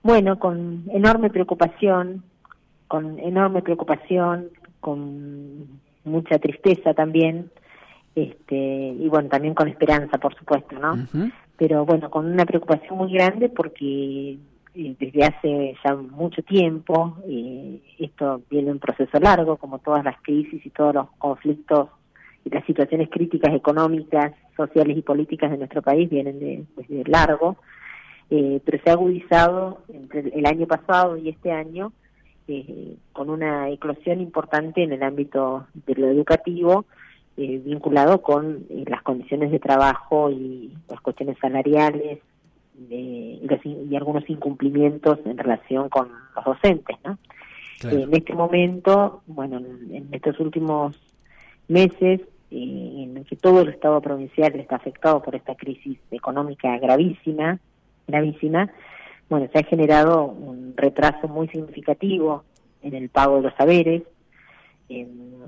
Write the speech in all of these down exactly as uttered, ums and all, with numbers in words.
Bueno, con enorme preocupación, con enorme preocupación, con mucha tristeza también, este, y bueno, también con esperanza, por supuesto, ¿no? Uh-huh. Pero bueno, con una preocupación muy grande porque eh, desde hace ya mucho tiempo, eh, esto viene un proceso largo, como todas las crisis y todos los conflictos y las situaciones críticas económicas, sociales y políticas de nuestro país vienen de, desde largo, eh, pero se ha agudizado entre el año pasado y este año eh, con una eclosión importante en el ámbito de lo educativo, eh, vinculado con eh, las condiciones de trabajo y las cuestiones salariales eh, y, los, y algunos incumplimientos en relación con los docentes, ¿no? Claro. Eh, en este momento, bueno, en, en estos últimos meses, eh, en el que todo el Estado provincial está afectado por esta crisis económica gravísima, gravísima, bueno, se ha generado un retraso muy significativo en el pago de los saberes. Eh,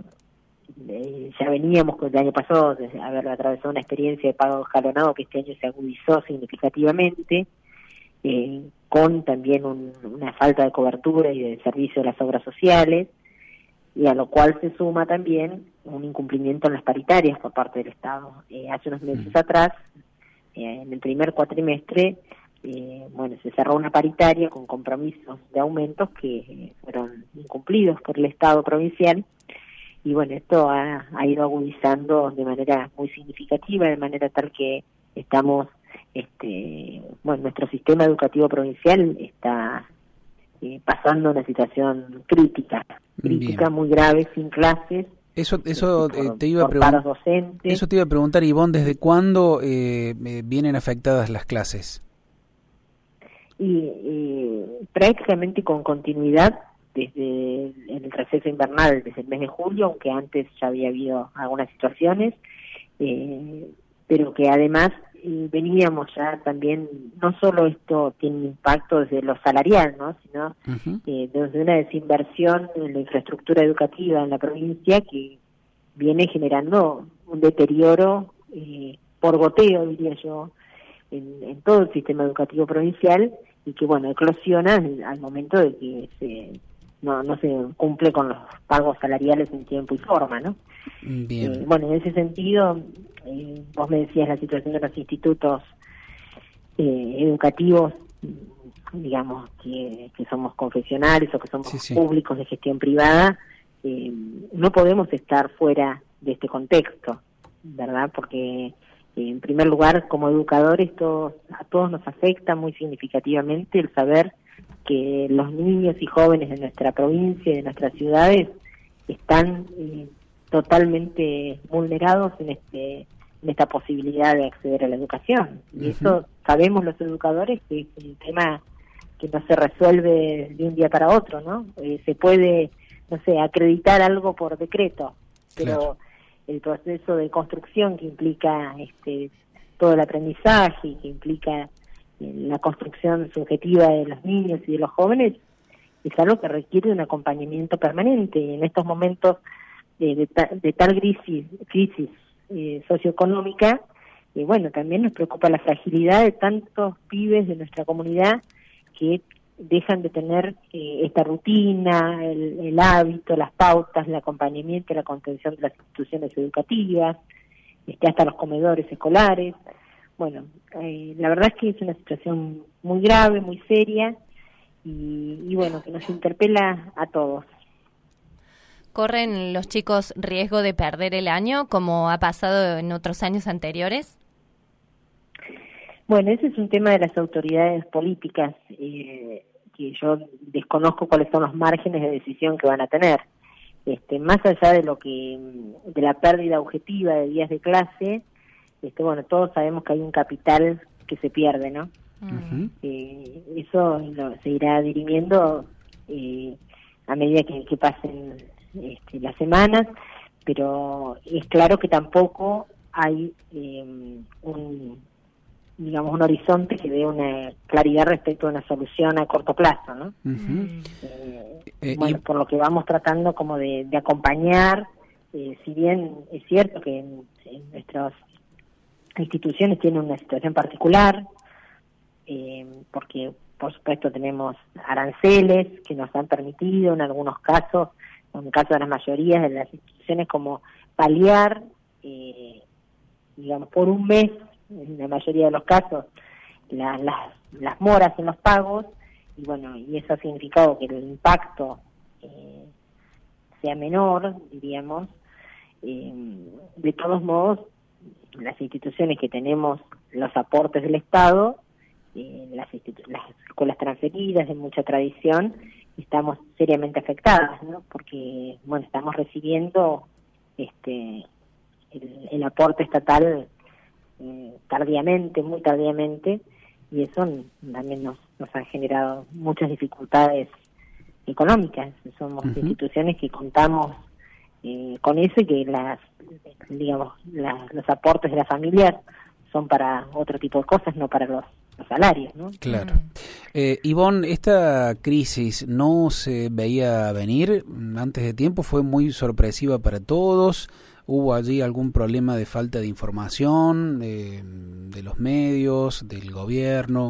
eh, ya veníamos con el año pasado de haber atravesado una experiencia de pago escalonado que este año se agudizó significativamente, eh, con también un, una falta de cobertura y de servicio de las obras sociales, y a lo cual se suma también un incumplimiento en las paritarias por parte del Estado. Eh, hace unos meses mm. atrás, eh, en el primer cuatrimestre, eh, bueno, se cerró una paritaria con compromisos de aumentos que eh, fueron incumplidos por el Estado provincial, y bueno, esto ha, ha ido agudizando de manera muy significativa, de manera tal que estamos, este, bueno, nuestro sistema educativo provincial está eh, pasando una situación crítica, crítica Bien. muy grave, sin clases. Eso, eso por, eh, te iba a preguntar. Eso te iba a preguntar, Ivonne, ¿desde cuándo eh, vienen afectadas las clases? Y eh, prácticamente con continuidad desde el receso invernal, desde el mes de julio, aunque antes ya había habido algunas situaciones, eh, pero que además eh, veníamos ya también, no solo esto tiene impacto desde lo salarial, ¿no? Sino uh-huh. eh, desde una desinversión en la infraestructura educativa en la provincia que viene generando un deterioro eh, por goteo, diría yo, en, en todo el sistema educativo provincial, y que, bueno, eclosiona al, al momento de que se no no se cumple con los pagos salariales en tiempo y forma, ¿no? Bien. Eh, bueno, en ese sentido, eh, vos me decías la situación de los institutos eh, educativos, digamos, que, que somos confesionales o que somos sí, sí. públicos de gestión privada, eh, no podemos estar fuera de este contexto, ¿verdad? Porque, eh, en primer lugar, como educadores, todos, a todos nos afecta muy significativamente el saber que los niños y jóvenes de nuestra provincia y de nuestras ciudades están eh, totalmente vulnerados en este en esta posibilidad de acceder a la educación. Y uh-huh. eso sabemos los educadores que es un tema que no se resuelve de un día para otro, ¿no? Eh, se puede, no sé, acreditar algo por decreto, pero claro. el proceso de construcción que implica este todo el aprendizaje y que implica la construcción subjetiva de los niños y de los jóvenes es algo que requiere un acompañamiento permanente. Y en estos momentos de, de, ta, de tal crisis, crisis eh, socioeconómica, y bueno, también nos preocupa la fragilidad de tantos pibes de nuestra comunidad que dejan de tener eh, esta rutina, el, el hábito, las pautas, el acompañamiento, la contención de las instituciones educativas, este, hasta los comedores escolares. Bueno, eh, la verdad es que es una situación muy grave, muy seria, y, y bueno, que nos interpela a todos. ¿Corren los chicos riesgo de perder el año, como ha pasado en otros años anteriores? Bueno, ese es un tema de las autoridades políticas, eh, que yo desconozco cuáles son los márgenes de decisión que van a tener. Este, más allá de lo que, de la pérdida objetiva de días de clase, este, bueno, todos sabemos que hay un capital que se pierde, ¿no? Uh-huh. Eh, eso lo, se irá dirimiendo eh, a medida que, que pasen este, las semanas, pero es claro que tampoco hay eh, un, digamos, un horizonte que dé una claridad respecto a una solución a corto plazo, ¿no? Uh-huh. Eh, eh, bueno, y... por lo que vamos tratando como de, de acompañar, eh, si bien es cierto que en, en nuestras instituciones tienen una situación particular, eh, porque por supuesto tenemos aranceles que nos han permitido en algunos casos, en el caso de las mayorías de las instituciones, como paliar, eh, digamos, por un mes, en la mayoría de los casos, la, las, las moras en los pagos, y bueno, y eso ha significado que el impacto eh, sea menor, diríamos. Eh, de todos modos, las instituciones que tenemos los aportes del Estado, eh, las, las escuelas transferidas de mucha tradición, estamos seriamente afectadas, ¿no? Porque, bueno, estamos recibiendo este el, el aporte estatal eh, tardíamente, muy tardíamente, y eso también nos, nos ha generado muchas dificultades económicas. Somos uh-huh. instituciones que contamos eh, con eso, y que las, digamos, las, los aportes de las familias son para otro tipo de cosas, no para los, los salarios, ¿no? Claro. Eh, Ivonne, esta crisis no se veía venir antes de tiempo, fue muy sorpresiva para todos. ¿Hubo allí algún problema de falta de información eh, de los medios, del gobierno?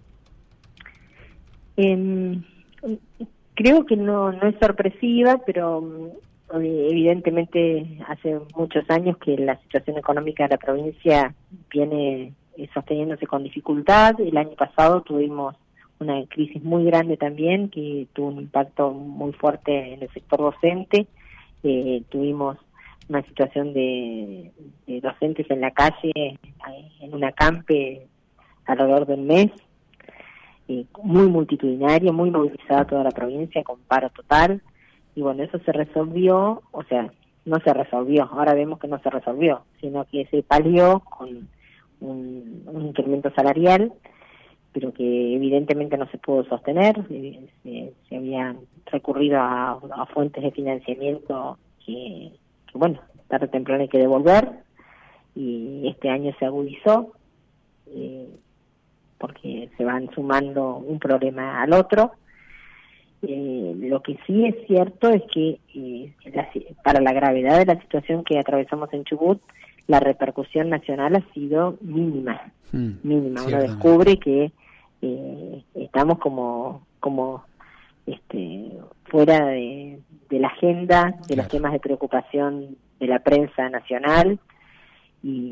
Eh, creo que no, no es sorpresiva, pero eh, evidentemente hace muchos años que la situación económica de la provincia viene eh, sosteniéndose con dificultad. El año pasado tuvimos una crisis muy grande también, que tuvo un impacto muy fuerte en el sector docente. Eh, tuvimos una situación de, de docentes en la calle, en una campe alrededor del mes, eh, muy multitudinario, muy movilizada toda la provincia, con paro total, y bueno, eso se resolvió, o sea, no se resolvió, ahora vemos que no se resolvió, sino que se palió con un, un incremento salarial, pero que evidentemente no se pudo sostener. Se, se habían recurrido a, a fuentes de financiamiento que que bueno, tarde o temprano hay que devolver, y este año se agudizó, eh, porque se van sumando un problema al otro. Eh, lo que sí es cierto es que eh, la, para la gravedad de la situación que atravesamos en Chubut, la repercusión nacional ha sido mínima, mm, mínima. Uno descubre que eh, estamos como como este fuera de, de la agenda de claro. los temas de preocupación de la prensa nacional, y,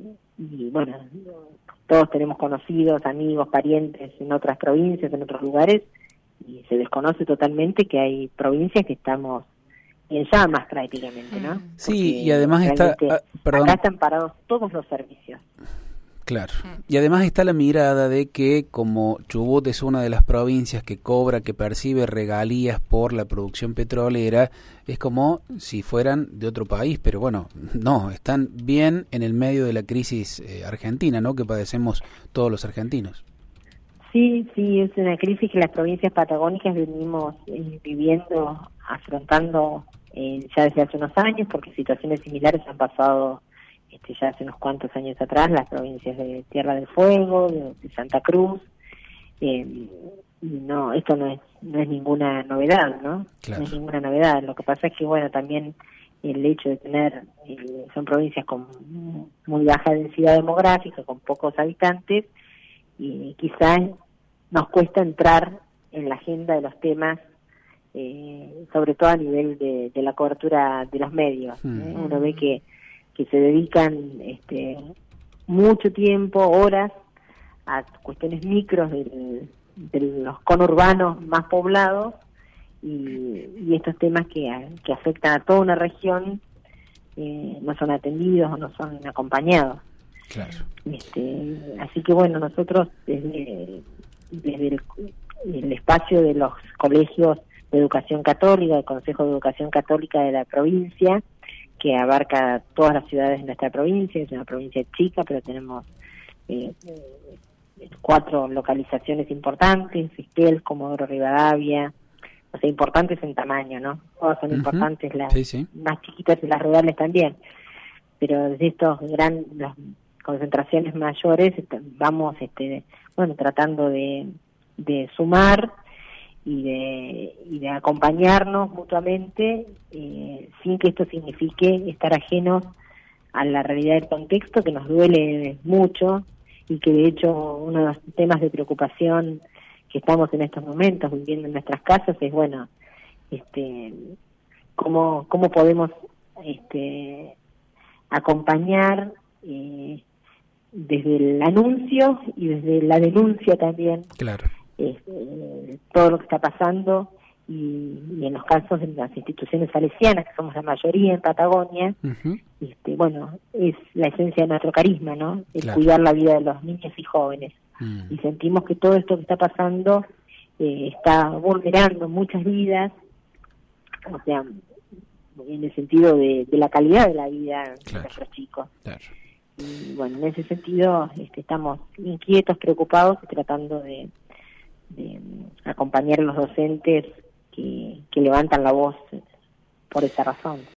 y bueno, todos tenemos conocidos, amigos, parientes en otras provincias, en otros lugares, y se desconoce totalmente que hay provincias que estamos en llamas prácticamente, ¿no? Sí, porque y además está... Ah, perdón. Acá están parados todos los servicios. Claro, y además está la mirada de que como Chubut es una de las provincias que cobra, que percibe regalías por la producción petrolera, es como si fueran de otro país, pero bueno, no, están bien en el medio de la crisis eh, argentina, ¿no?, que padecemos todos los argentinos. Sí, sí, es una crisis que las provincias patagónicas venimos eh, viviendo, afrontando eh, ya desde hace unos años, porque situaciones similares han pasado Este, ya hace unos cuantos años atrás, las provincias de Tierra del Fuego, de, de Santa Cruz. Eh, no, esto no es no es ninguna novedad, ¿no? Claro. No es ninguna novedad. Lo que pasa es que, bueno, también el hecho de tener, eh, son provincias con muy baja densidad demográfica, con pocos habitantes, y quizás nos cuesta entrar en la agenda de los temas, eh, sobre todo a nivel de, de la cobertura de los medios. Mm. ¿eh? Uno ve que que se dedican este mucho tiempo, horas, a cuestiones micros de, de los conurbanos más poblados, y, y estos temas que, que afectan a toda una región eh, no son atendidos o no son acompañados. Claro. Este, así que bueno, nosotros desde, desde el, el espacio de los colegios de educación católica, el Consejo de Educación Católica de la provincia, que abarca todas las ciudades de nuestra provincia, es una provincia chica, pero tenemos eh, cuatro localizaciones importantes, Esquel, Comodoro Rivadavia, o sea, importantes en tamaño, ¿no? Todas son uh-huh. importantes, las sí, sí. más chiquitas y las rurales también, pero desde estos grandes, las concentraciones mayores, vamos, este, bueno, tratando de, de sumar y de, y de acompañarnos mutuamente, eh, sin que esto signifique estar ajenos a la realidad del contexto, que nos duele mucho, y que de hecho uno de los temas de preocupación que estamos en estos momentos viviendo en nuestras casas es, bueno, este cómo, cómo podemos este acompañar eh, desde el anuncio y desde la denuncia también, claro, este, todo lo que está pasando, y, y en los casos de las instituciones salesianas, que somos la mayoría en Patagonia, uh-huh. este, bueno, es la esencia de nuestro carisma, ¿no? El claro. cuidar la vida de los niños y jóvenes. Uh-huh. Y sentimos que todo esto que está pasando eh, está vulnerando muchas vidas, o sea, en el sentido de, de la calidad de la vida claro. de nuestros chicos. Claro. Y bueno, en ese sentido este, estamos inquietos, preocupados y tratando de, de acompañar a los docentes que, que levantan la voz por esa razón.